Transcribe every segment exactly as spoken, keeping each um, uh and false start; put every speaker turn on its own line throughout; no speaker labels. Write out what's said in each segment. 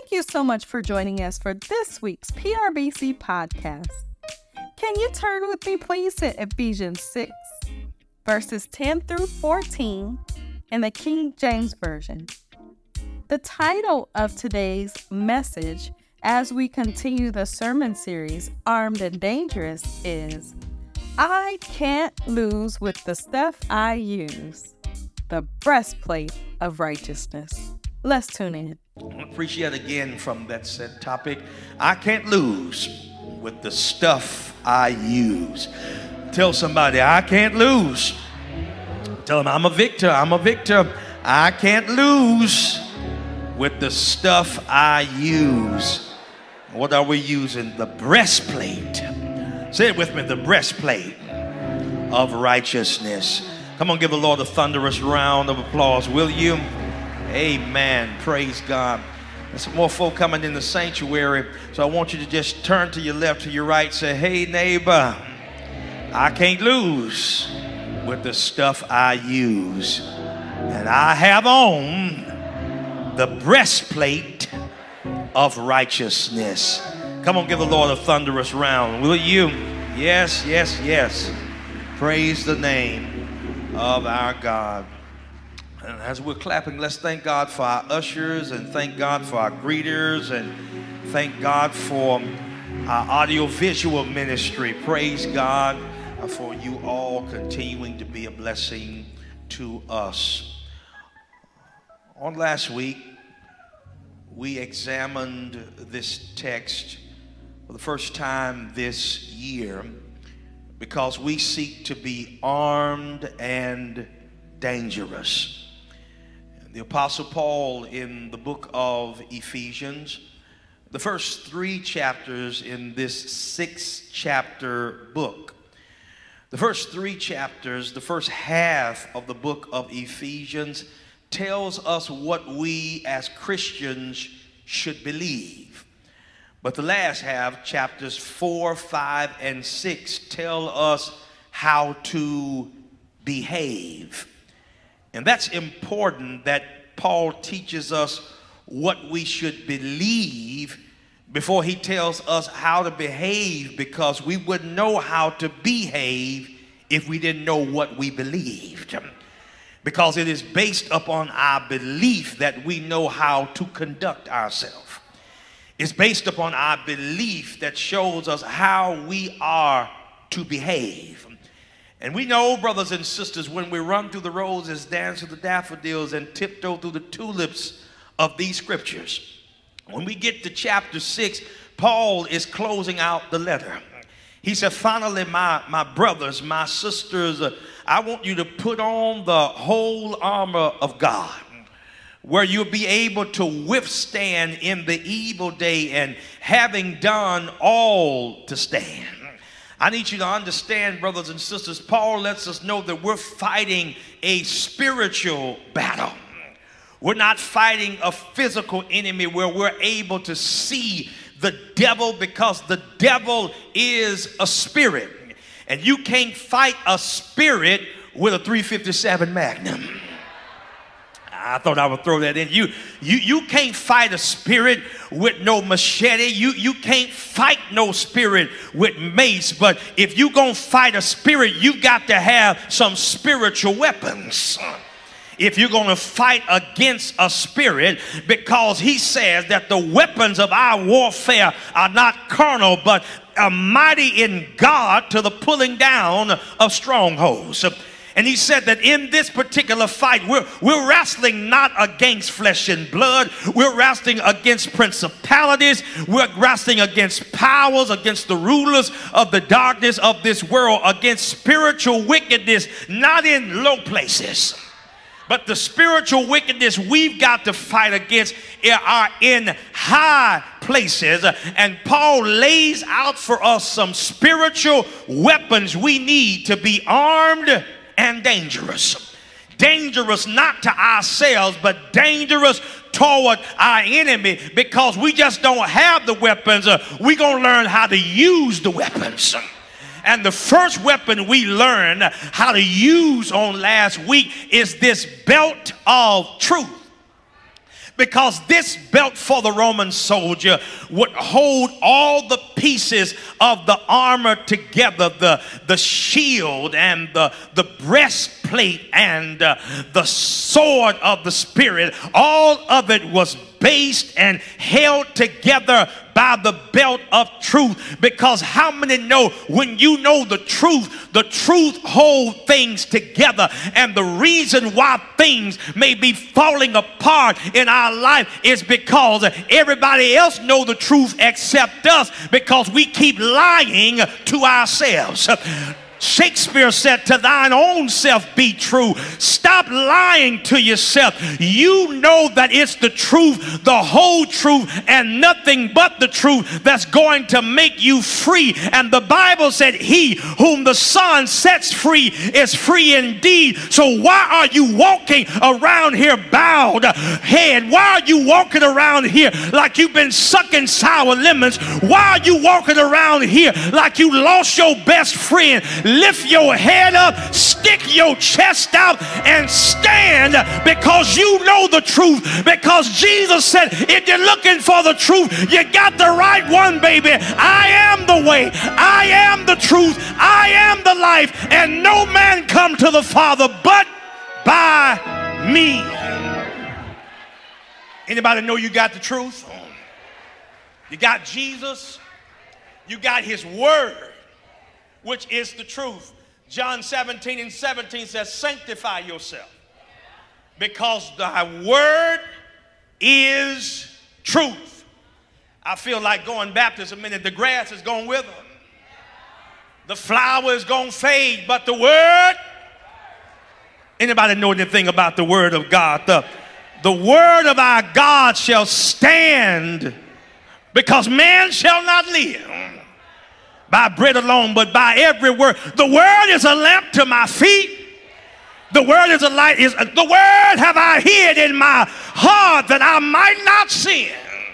Thank you so much for joining us for this week's P R B C podcast. Can you turn with me, please, to Ephesians six, verses ten through fourteen in the King James Version. The title of today's message, as we continue the sermon series, Armed and Dangerous, is I Can't Lose with the Stuff I Use, the breastplate of righteousness. Let's tune in.
I appreciate again from that said topic. I can't lose with the stuff I use. Tell somebody, I can't lose. Tell them I'm a victor. I'm a victor. I can't lose with the stuff I use. What are we using? The breastplate. Say it with me, the breastplate of righteousness. Come on, give the Lord a thunderous round of applause, will you? Amen. Praise God. There's some more folk coming in the sanctuary, so I want you to just turn to your left, to your right, say, hey, neighbor, I can't lose with the stuff I use. And I have on the breastplate of righteousness. Come on, give the Lord a thunderous round, will you? Yes, yes, yes. Praise the name of our God. And as we're clapping, let's thank God for our ushers and thank God for our greeters and thank God for our audiovisual ministry. Praise God for you all continuing to be a blessing to us. On last week, we examined this text for the first time this year because we seek to be armed and dangerous. The Apostle Paul in the book of Ephesians, the first three chapters in this six chapter book, the first three chapters, the first half of the book of Ephesians tells us what we as Christians should believe. But the last half, chapters four, five, and six, tell us how to behave. And that's important that Paul teaches us what we should believe before he tells us how to behave, because we wouldn't know how to behave if we didn't know what we believed. Because it is based upon our belief that we know how to conduct ourselves. It's based upon our belief that shows us how we are to behave. And we know, brothers and sisters, when we run through the roses, dance through the daffodils, and tiptoe through the tulips of these scriptures, when we get to chapter six, Paul is closing out the letter. He said, finally, my, my brothers, my sisters, uh, I want you to put on the whole armor of God, where you'll be able to withstand in the evil day, and having done all to stand. I need you to understand, brothers and sisters, Paul lets us know that we're fighting a spiritual battle. We're not fighting a physical enemy where we're able to see the devil, because the devil is a spirit. And you can't fight a spirit with a three fifty-seven Magnum. I thought I would throw that in. You, you, you can't fight a spirit with no machete. You, you can't fight no spirit with mace. But if you're going to fight a spirit, you got to have some spiritual weapons. If you're going to fight against a spirit, because he says that the weapons of our warfare are not carnal, but are mighty in God to the pulling down of strongholds. And he said that in this particular fight, we're, we're wrestling not against flesh and blood. We're wrestling against principalities. We're wrestling against powers, against the rulers of the darkness of this world, against spiritual wickedness, not in low places. But the spiritual wickedness we've got to fight against are in high places. And Paul lays out for us some spiritual weapons we need to be armed and dangerous. Dangerous not to ourselves, but dangerous toward our enemy, because we just don't have the weapons. Uh, we're going to learn how to use the weapons. And the first weapon we learned how to use on last week is this belt of truth. Because this belt for the Roman soldier would hold all the pieces of the armor together, the, the shield and the, the breastplate and uh, the sword of the Spirit. All of it was based and held together by the belt of truth. Because how many know when you know the truth, the truth holds things together? And the reason why things may be falling apart in our life is because everybody else know the truth except us, because we keep lying to ourselves. Shakespeare said, to thine own self be true. Stop lying to yourself. You know that it's the truth, the whole truth, and nothing but the truth that's going to make you free. And the Bible said, he whom the Son sets free is free indeed. So why are you walking around here bowed head? Why are you walking around here like you've been sucking sour lemons? Why are you walking around here like you lost your best friend? Lift your head up, stick your chest out, and stand, because you know the truth. Because Jesus said, if you're looking for the truth, you got the right one, baby. I am the way, I am the truth, I am the life, and no man come to the Father but by me. Anybody know you got the truth? You got Jesus, you got his word, which is the truth. John seventeen and seventeen says, sanctify yourself, because thy word is truth. I feel like going Baptist a minute. The grass is going wither, the flower is going to fade, but the word, anybody know anything about the word of God? The, the word of our God shall stand, because man shall not live by bread alone, but by every word. The word is a lamp to my feet. The word is a light. Is the word have I hid in my heart, that I might not sin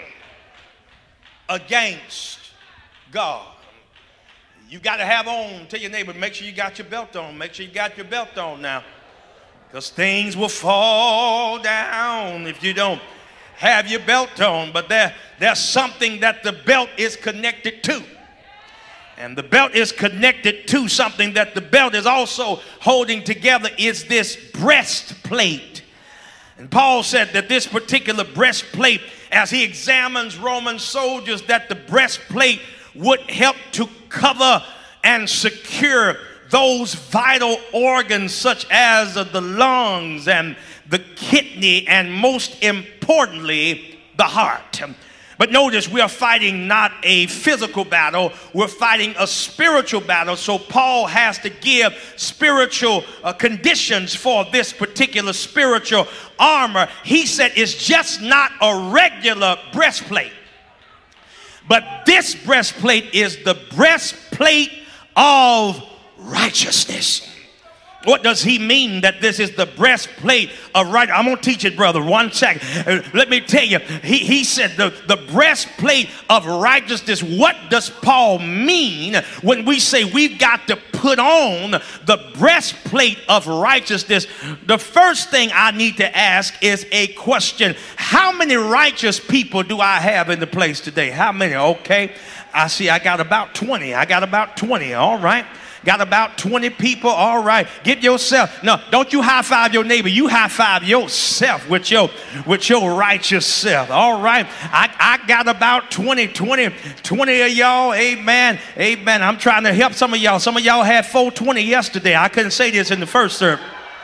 against God. You got to have on. Tell your neighbor, make sure you got your belt on. Make sure you got your belt on now, because things will fall down if you don't have your belt on. But there, there's something that the belt is connected to. And the belt is connected to something that the belt is also holding together, is this breastplate. And Paul said that this particular breastplate, as he examines Roman soldiers, that the breastplate would help to cover and secure those vital organs such as the lungs and the kidney, and most importantly, the heart. But notice, we are fighting not a physical battle, we're fighting a spiritual battle. So Paul has to give spiritual uh, conditions for this particular spiritual armor. He said it's just not a regular breastplate, but this breastplate is the breastplate of righteousness. What does he mean that this is the breastplate of right? I'm going to teach it, brother. One second. Uh, let me tell you. He, he said the, the breastplate of righteousness. What does Paul mean when we say we've got to put on the breastplate of righteousness? The first thing I need to ask is a question. How many righteous people do I have in the place today? How many? Okay. I see I got about twenty. I got about twenty. All right. Got about twenty people. All right. Get yourself. No, don't you high five your neighbor. You high five yourself with your with your righteous self. All right. I, I got about twenty, twenty, twenty of y'all. Amen. Amen. I'm trying to help some of y'all. Some of y'all had four twenty yesterday. I couldn't say this in the first service.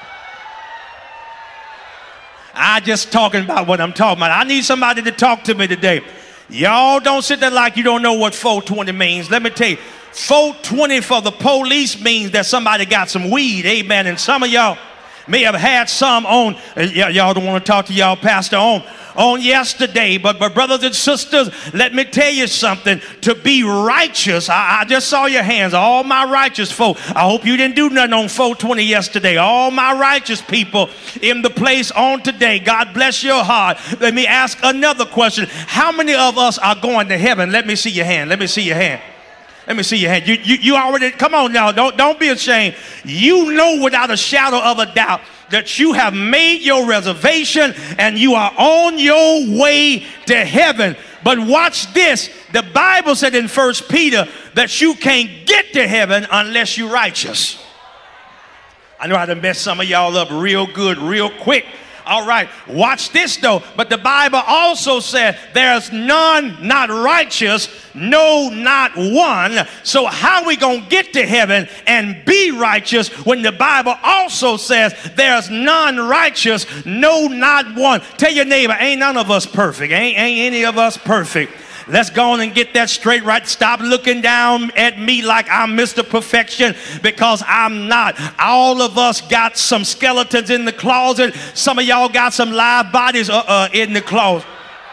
I just talking about what I'm talking about. I need somebody to talk to me today. Y'all don't sit there like you don't know what four twenty means. Let me tell you. four twenty for the police means that somebody got some weed. Amen. And some of y'all may have had some on. Uh, y'all don't want to talk to y'all pastor on on yesterday. But, but brothers and sisters, let me tell you something. To be righteous, I, I just saw your hands. All my righteous folk. I hope you didn't do nothing on four twenty yesterday. All my righteous people in the place on today. God bless your heart. Let me ask another question. How many of us are going to heaven? Let me see your hand. Let me see your hand. Let me see your hand. You, you, you already, come on now, don't, don't be ashamed. You know without a shadow of a doubt that you have made your reservation and you are on your way to heaven. But watch this. The Bible said in First Peter that you can't get to heaven unless you're righteous. I know I done messed some of y'all up real good, real quick. All right, watch this though. But the Bible also said there's none not righteous, no, not one. So how we gonna get to heaven and be righteous when the Bible also says there's none righteous, no, not one? Tell your neighbor, ain't none of us perfect. Ain't, ain't any of us perfect. Let's go on and get that straight right. Stop looking down at me like I'm Mister Perfection, because I'm not. All of us got some skeletons in the closet. Some of y'all got some live bodies uh, uh, in the closet.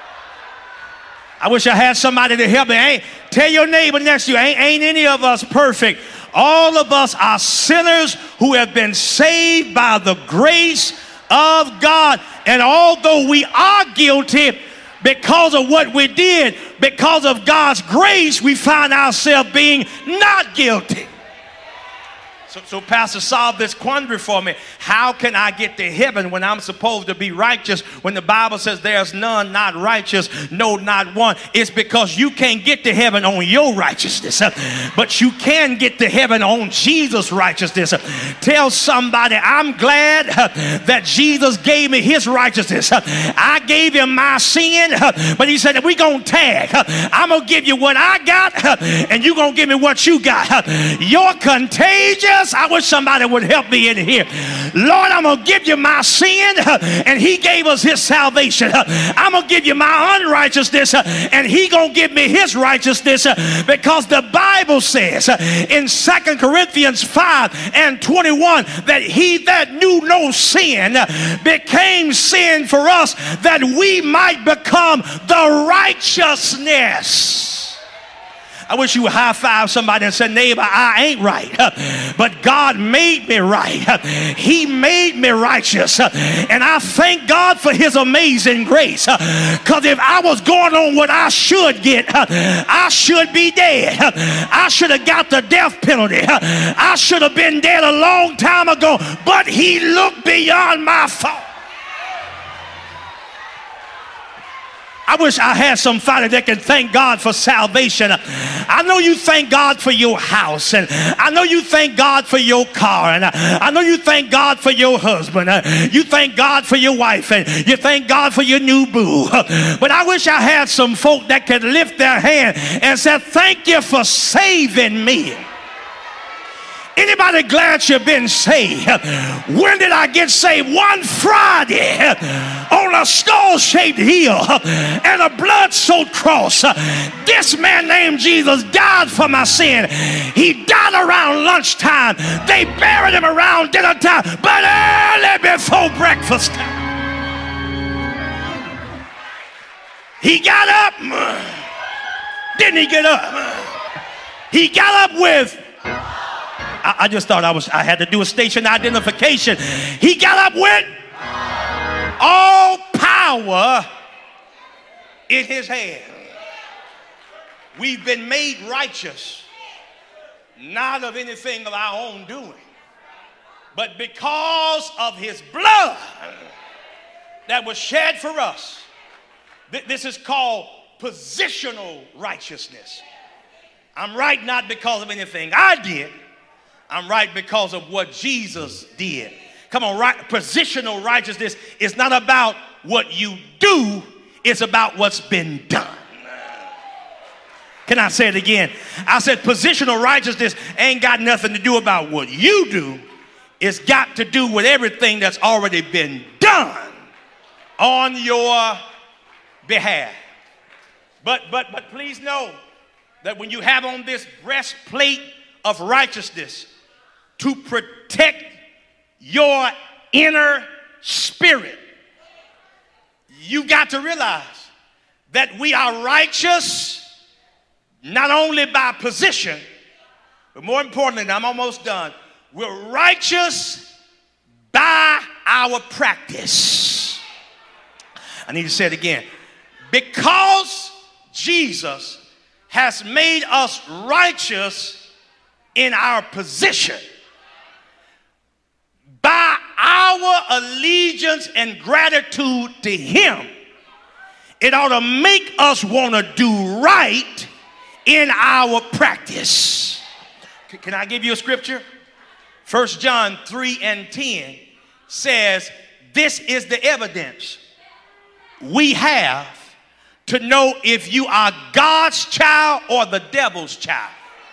I wish I had somebody to help me. Ain't, tell your neighbor next to you, ain't, ain't any of us perfect. All of us are sinners who have been saved by the grace of God. And although we are guilty, because of what we did, because of God's grace, we find ourselves being not guilty. So, so Pastor, solve this quandary for me. How can I get to heaven when I'm supposed to be righteous, when the Bible says there's none not righteous, no, not one? It's because you can't get to heaven on your righteousness, but you can get to heaven on Jesus' righteousness. Tell somebody, I'm glad that Jesus gave me his righteousness. I gave him my sin, but he said, we're going to tag. I'm going to give you what I got, and you're going to give me what you got. You're contagious. I wish somebody would help me in here. Lord, I'm going to give you my sin, and he gave us his salvation. I'm going to give you my unrighteousness, and he going to give me his righteousness, because the Bible says in Second Corinthians five and twenty-one that he that knew no sin became sin for us, that we might become the righteousness. I wish you would high five somebody and say, neighbor, I ain't right, but God made me right. He made me righteous. And I thank God for his amazing grace. Because if I was going on what I should get, I should be dead. I should have got the death penalty. I should have been dead a long time ago. But he looked beyond my fault. I wish I had somebody that can thank God for salvation. I know you thank God for your house, and I know you thank God for your car, and I know you thank God for your husband. You thank God for your wife, and you thank God for your new boo. But I wish I had some folk that could lift their hand and say, thank you for saving me. Anybody glad you've been saved? When did I get saved? One Friday on a skull-shaped hill and a blood-soaked cross. This man named Jesus died for my sin. He died around lunchtime. They buried him around dinner time, but early before breakfast time. He got up. Didn't he get up? He got up with I, I just thought I was I had to do a station identification. He got up with all power in his hand. We've been made righteous, not of anything of our own doing, but because of his blood that was shed for us. This is called positional righteousness. I'm right not because of anything I did. I'm right because of what Jesus did. Come on, right? Positional righteousness is not about what you do. It's about what's been done. Can I say it again? I said positional righteousness ain't got nothing to do about what you do. It's got to do with everything that's already been done on your behalf. But but but please know that when you have on this breastplate of righteousness to protect your inner spirit, you got to realize that we are righteous not only by position, but more importantly, and I'm almost done, we're righteous by our practice. I need to say it again. Because Jesus has made us righteous in our position, by our our allegiance and gratitude to him, it ought to make us want to do right in our practice. Can I give you a scripture? First John three and ten says, this is the evidence we have to know if you are God's child or the devil's child.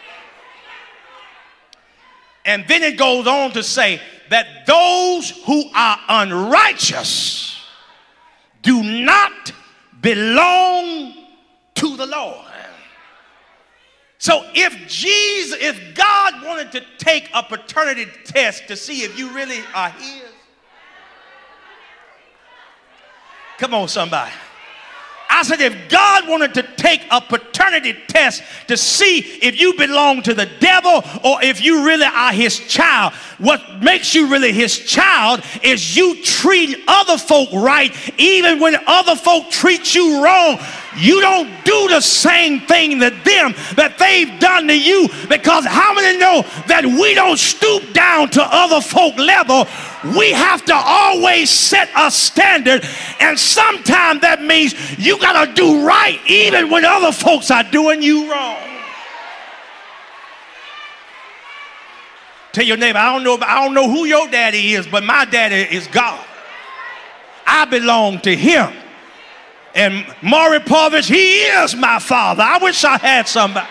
And then it goes on to say that those who are unrighteous do not belong to the Lord. So if Jesus, if God wanted to take a paternity test to see if you really are his, come on somebody. I said if God wanted to take a paternity test to see if you belong to the devil or if you really are his child, what makes you really his child is you treat other folk right even when other folk treat you wrong. You don't do the same thing to them that they've done to you, because how many know that we don't stoop down to other folk level? We have to always set a standard, and sometimes that means you gotta do right even when other folks are doing you wrong. Tell your neighbor, I don't know, I don't know who your daddy is, but my daddy is God. I belong to him. And Maury Povich, he is my father. I wish I had somebody.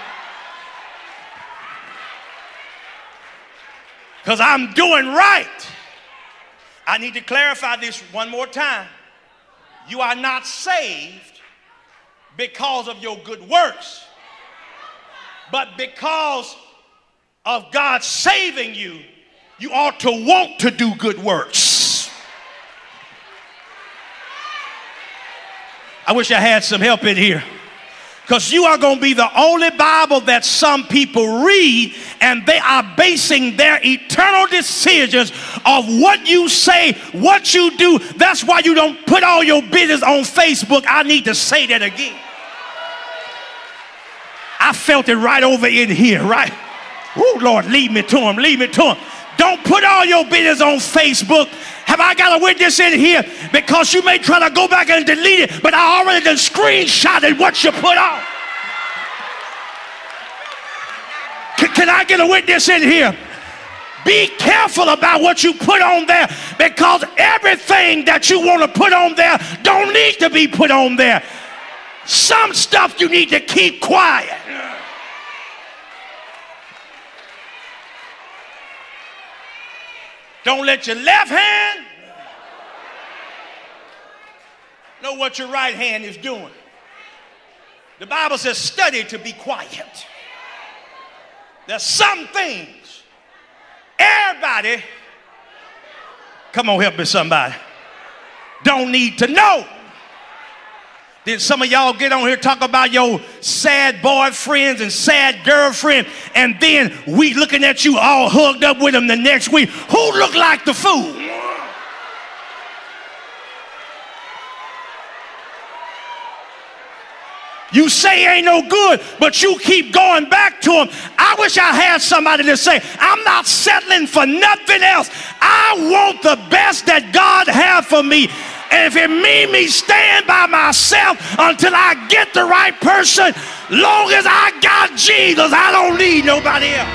Because I'm doing right. I need to clarify this one more time. You are not saved because of your good works, but because of God saving you, you ought to want to do good works. I wish I had some help in here, because you are going to be the only Bible that some people read, and they are basing their eternal decisions of what you say, what you do. That's why you don't put all your business on Facebook. I need to say that again. I felt it right over in here, right? Oh, Lord, lead me to him, lead me to him. Don't put all your business on Facebook. Have I got a witness in here? Because you may try to go back and delete it, but I already done screenshotted what you put on. Can, can I get a witness in here? Be careful about what you put on there, because everything that you want to put on there don't need to be put on there. Some stuff you need to keep quiet. Don't let your left hand know what your right hand is doing. The Bible says study to be quiet. There's some things everybody, come on, help me somebody, don't need to know. Then some of y'all get on here talk about your sad boyfriends and sad girlfriend, and then we looking at you all hugged up with them the next week. Who look like the fool? You say ain't no good, but you keep going back to him. I wish I had somebody to say, I'm not settling for nothing else. I want the best that God has for me. And if it means me staying by myself until I get the right person, long as I got Jesus, I don't need nobody else.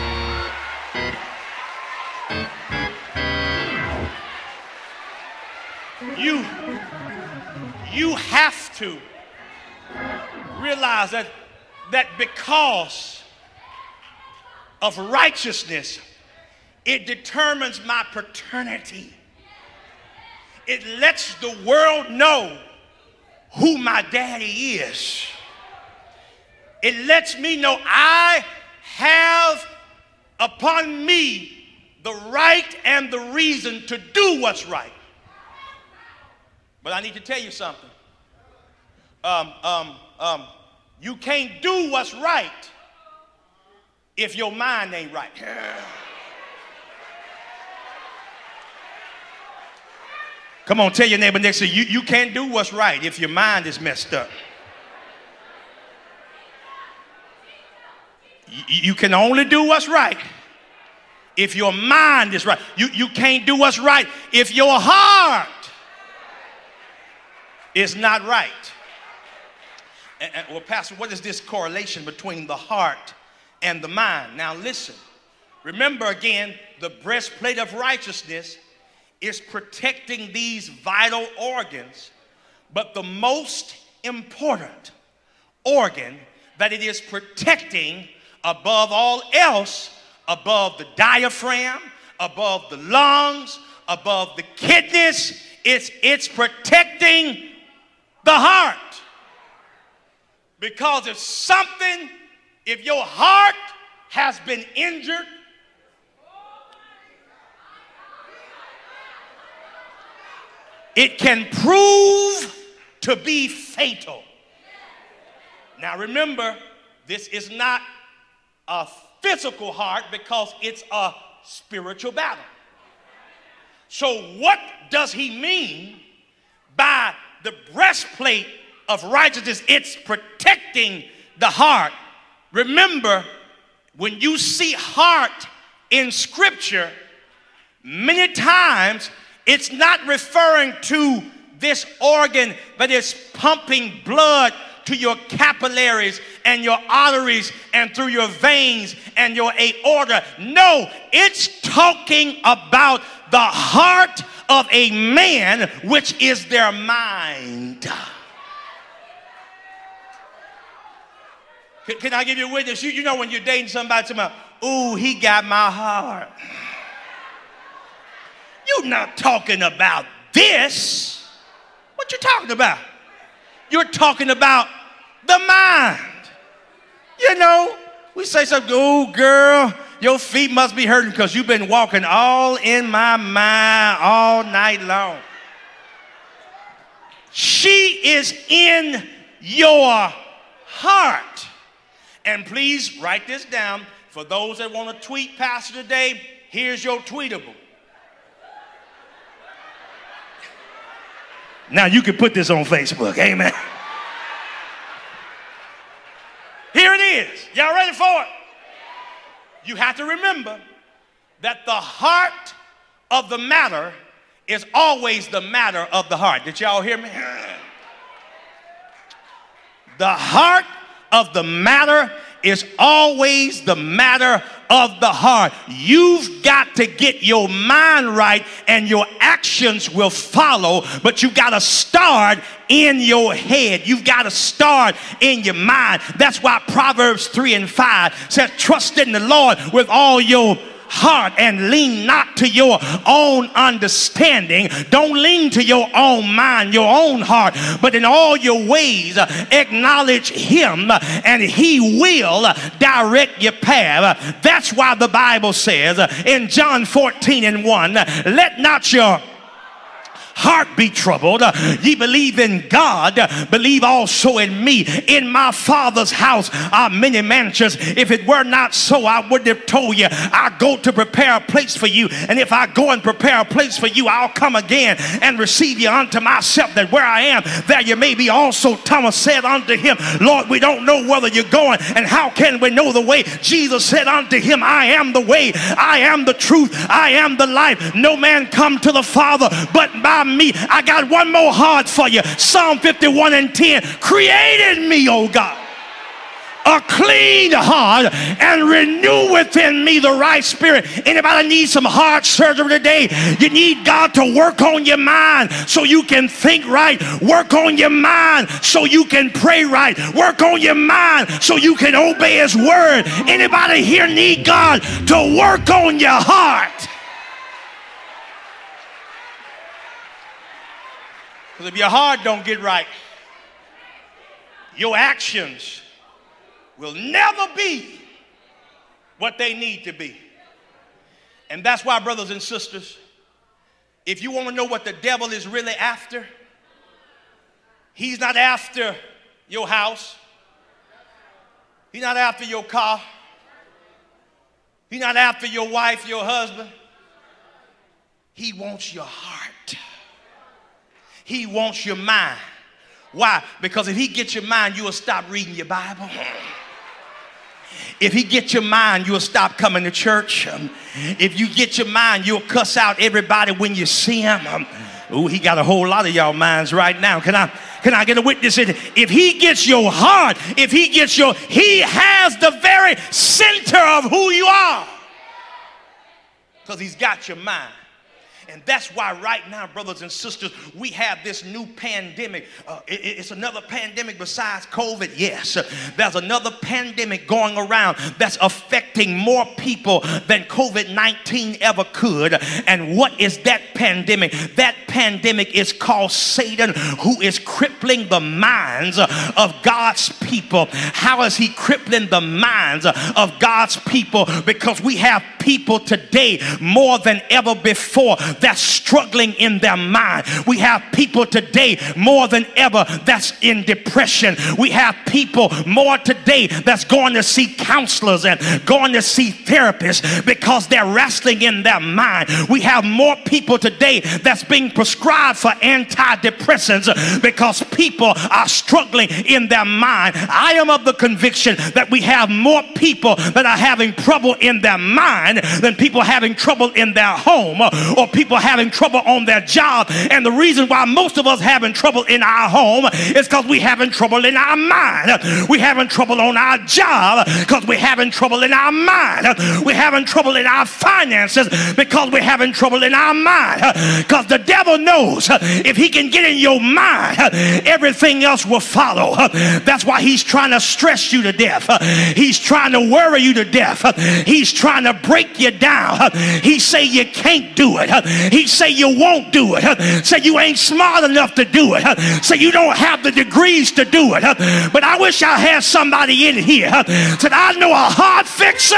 You, you have to realize that, that because of righteousness, it determines my paternity. It lets the world know who my daddy is. It lets me know I have upon me the right and the reason to do what's right. But I need to tell you something. Um, um, um, you can't do what's right if your mind ain't right. Come on, tell your neighbor next to you, you can't do what's right if your mind is messed up. You, you can only do what's right if your mind is right. You, you can't do what's right if your heart is not right. And, and, well, Pastor, what is this correlation between the heart and the mind? Now listen, remember again, the breastplate of righteousness is protecting these vital organs, but the most important organ that it is protecting above all else, above the diaphragm, above the lungs, above the kidneys, it's, it's protecting the heart. Because if something, if your heart has been injured, it can prove to be fatal. Now remember, this is not a physical heart because it's a spiritual battle. So what does he mean by the breastplate of righteousness? It's protecting the heart. Remember, when you see heart in scripture, many times it's not referring to this organ that is pumping blood to your capillaries and your arteries and through your veins and your aorta. No, it's talking about the heart of a man, which is their mind. Can, can I give you a witness? You, you know when you're dating somebody, somebody, ooh, he got my heart. You're not talking about this. What you talking about? You're talking about the mind. You know, we say something, oh girl, your feet must be hurting because you've been walking all in my mind all night long. She is in your heart. And please write this down. For those that want to tweet Pastor today, here's your tweetable. Now you can put this on Facebook, amen. Here it is. Y'all ready for it? You have to remember that the heart of the matter is always the matter of the heart. Did y'all hear me? The heart of the matter is always the matter of the heart. You've got to get your mind right and your actions will follow, but you got to start in your head. You've got to start in your mind. That's why Proverbs three and five says, trust in the Lord with all your heart and lean not to your own understanding. Don't lean to your own mind, your own heart, but in all your ways uh, acknowledge him uh, and he will uh, direct your path. Uh, that's why the Bible says uh, in John fourteen and one, uh, let not your heart be troubled. Uh, ye believe in God, uh, believe also in me. In my Father's house are many mansions. If it were not so, I would have told you. I go to prepare a place for you. And if I go and prepare a place for you, I'll come again and receive you unto myself, that where I am, there you may be also. Thomas said unto him, Lord, we don't know whether you're going, and how can we know the way? Jesus said unto him, I am the way, I am the truth, I am the life. No man come to the Father but by me. I got one more heart for you. Psalm fifty-one and ten. Create in me, oh God, a clean heart and renew within me the right spirit. Anybody need some heart surgery today? You need God to work on your mind so you can think right. Work on your mind so you can pray right. Work on your mind so you can obey his word. Anybody here need God to work on your heart? Because if your heart don't get right, your actions will never be what they need to be. And that's why, brothers and sisters, if you want to know what the devil is really after, he's not after your house. He's not after your car. He's not after your wife, your husband. He wants your heart. He wants your mind. Why? Because if he gets your mind, you will stop reading your Bible. If he gets your mind, you'll stop coming to church. Um, if you get your mind, you'll cuss out everybody when you see him. Um, oh, he got a whole lot of y'all minds right now. Can I, can I get a witness? If he gets your heart, if he gets your, he has the very center of who you are. Because he's got your mind. And that's why right now, brothers and sisters, we have this new pandemic. Uh, it, it's another pandemic besides COVID. Yes, there's another pandemic going around that's affecting more people than COVID nineteen ever could. And what is that pandemic? That pandemic is called Satan, who is crippling the minds of God's people. How is he crippling the minds of God's people? Because we have people today more than ever before that's struggling in their mind. We have people today more than ever that's in depression. We have people more today that's going to see counselors and going to see therapists because they're wrestling in their mind. We have more people today that's being prescribed for antidepressants because people are struggling in their mind. I am of the conviction that we have more people that are having trouble in their mind than people having trouble in their home or people having trouble on their job. And the reason why most of us having trouble in our home is because we having trouble in our mind. We having trouble on our job because we having trouble in our mind. We having trouble in our finances because we having trouble in our mind. Because the devil knows if he can get in your mind, everything else will follow. That's why he's trying to stress you to death. He's trying to worry you to death. He's trying to break you down. He say you can't do it. He say you won't do it. Say you ain't smart enough to do it. Say you don't have the degrees to do it. But I wish I had somebody in here that I know a heart fixer.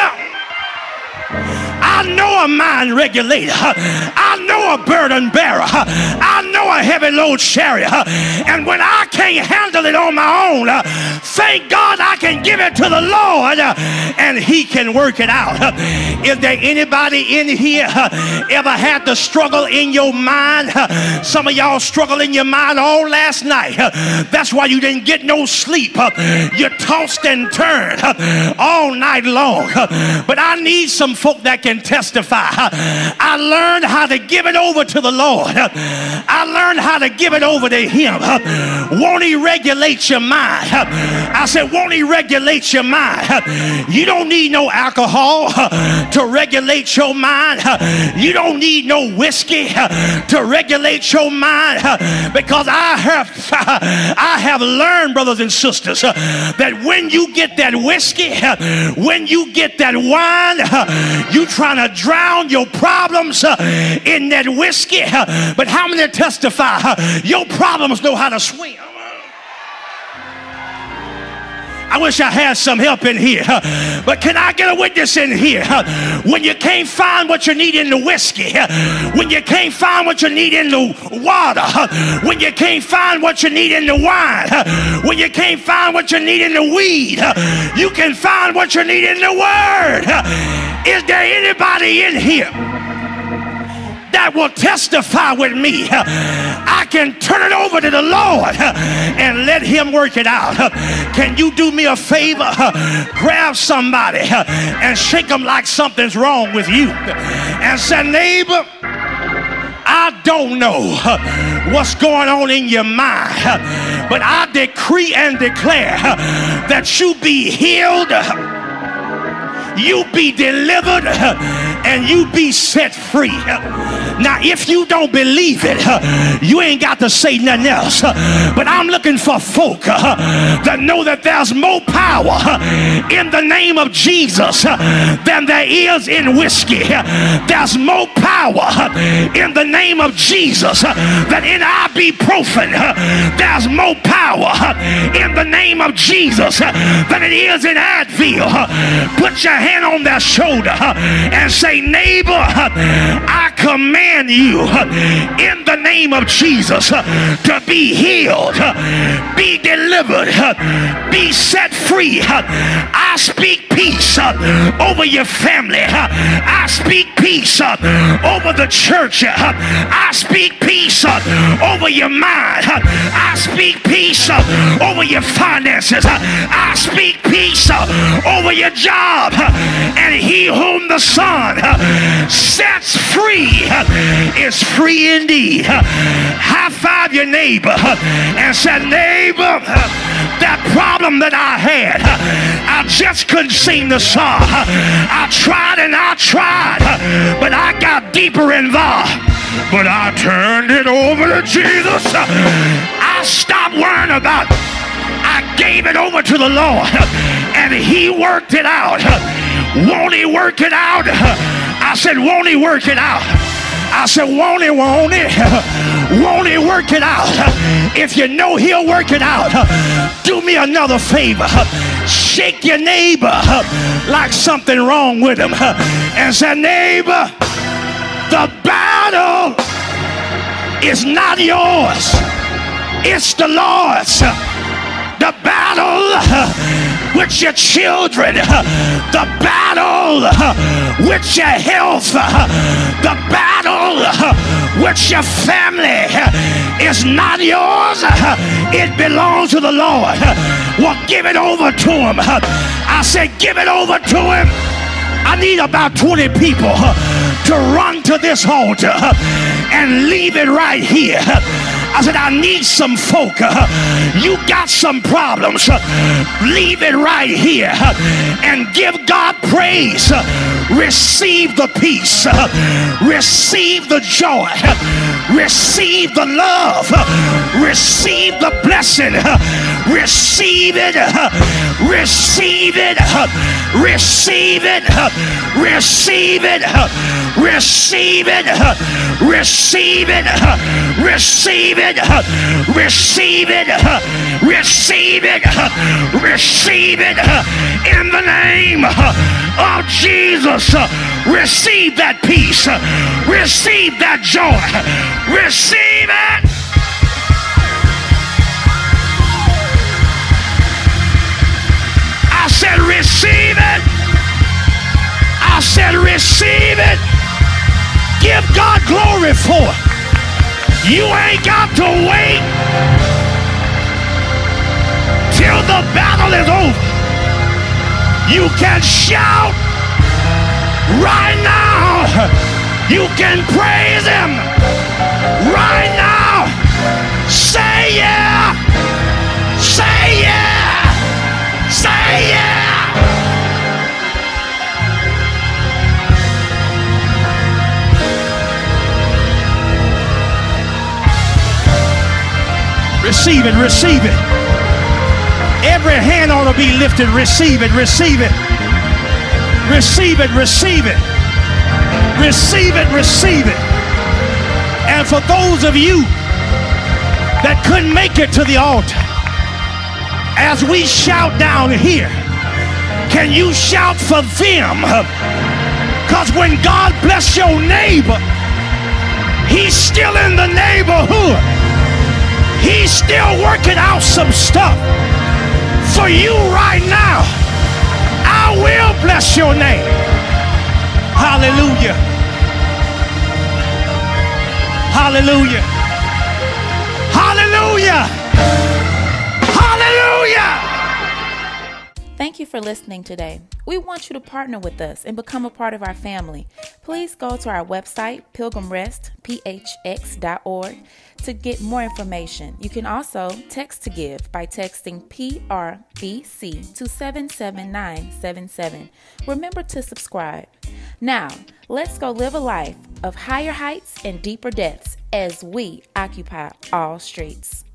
I know a mind regulator. I know a burden bearer. I know a heavy load chariot. And when I can't handle it on my own, thank God I can give it to the Lord and he can work it out. Is there anybody in here ever had to struggle in your mind? Some of y'all struggled in your mind all last night. That's why you didn't get no sleep. You tossed and turned all night long. But I need some folk that can testify. I learned how to give it over to the Lord. I learned how to give it over to him. Won't he regulate your mind? I said, won't he regulate your mind? You don't need no alcohol to regulate your mind. You don't need no whiskey to regulate your mind, because I have I have learned, brothers and sisters, that when you get that whiskey, when you get that wine, you trying to drown your problems in that whiskey. But how many testify your problems know how to swim? I wish I had some help in here. But can I get a witness in here? When you can't find what you need in the whiskey, when you can't find what you need in the water, when you can't find what you need in the wine, when you can't find what you need in the weed, you can find what you need in the word. Is there anybody in here that will testify with me? I can turn it over to the Lord and let him work it out. Can you do me a favor? Grab somebody and shake them like something's wrong with you and say, neighbor, I don't know what's going on in your mind, but I decree and declare that you be healed, you be delivered, and you be set free. Now, if you don't believe it, you ain't got to say nothing else. But I'm looking for folk that know that there's more power in the name of Jesus than there is in whiskey. There's more power in the name of Jesus than in ibuprofen. There's more power in the name of Jesus than it is in Advil. Put your hand on their shoulder and say, neighbor, I command you in the name name of Jesus to be healed, be delivered, be set free. I speak peace over your family. I speak peace over the church. I speak peace over your mind. I speak peace over your finances. I speak peace over your job. And he whom the Son sets free is free indeed. High five your neighbor and say, neighbor, that problem that I had, I just couldn't seem to solve. I tried and I tried, but I got deeper involved. But I turned it over to Jesus. I stopped worrying about it. I gave it over to the Lord, and he worked it out. Won't he work it out? I said, won't he work it out? I said, won't he, won't he? Won't he work it out? If you know he'll work it out, do me another favor. Shake your neighbor like something wrong with him and say, neighbor, the battle is not yours. It's the Lord's. The battle with your children, the battle with your health, the battle with your family is not yours. It belongs to the Lord. Well, give it over to him. I said, give it over to him. I need about twenty people to run to this altar and leave it right here. I said, I need some folk. You got some problems. Leave it right here and give God praise. Receive the peace. Receive the joy. Receive the love. Receive the blessing. Receive it. Receive it. Receive it. Receive it. Receive it. Receive it. Receive it. Receive it. Receive it. Receive it. In the name of Jesus. Receive that peace. Receive that joy. Receive it. I said receive it. I said receive it. Give God glory for it. You ain't got to wait till the battle is over. You can shout right now. You can praise him right now. Say yeah. Say yeah. Say yeah. Receive it, receive it. Every hand ought to be lifted. Receive it, receive it. Receive it, receive it. Receive it, receive it. And for those of you that couldn't make it to the altar, as we shout down here, can you shout for them? Because when God bless your neighbor, he's still in the neighborhood. He's still working out some stuff for you right now. I will bless your name. Hallelujah. Hallelujah. Hallelujah. Hallelujah.
Thank you for listening today. We want you to partner with us and become a part of our family. Please go to our website, pilgrim rest p h x dot org, to get more information. You can also text to give by texting P R B C to seven seven nine seven seven. Remember to subscribe. Now, let's go live a life of higher heights and deeper depths as we occupy all streets.